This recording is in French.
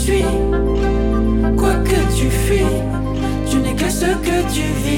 suis. Quoi que tu fuis, je n'ai que ce que tu vis.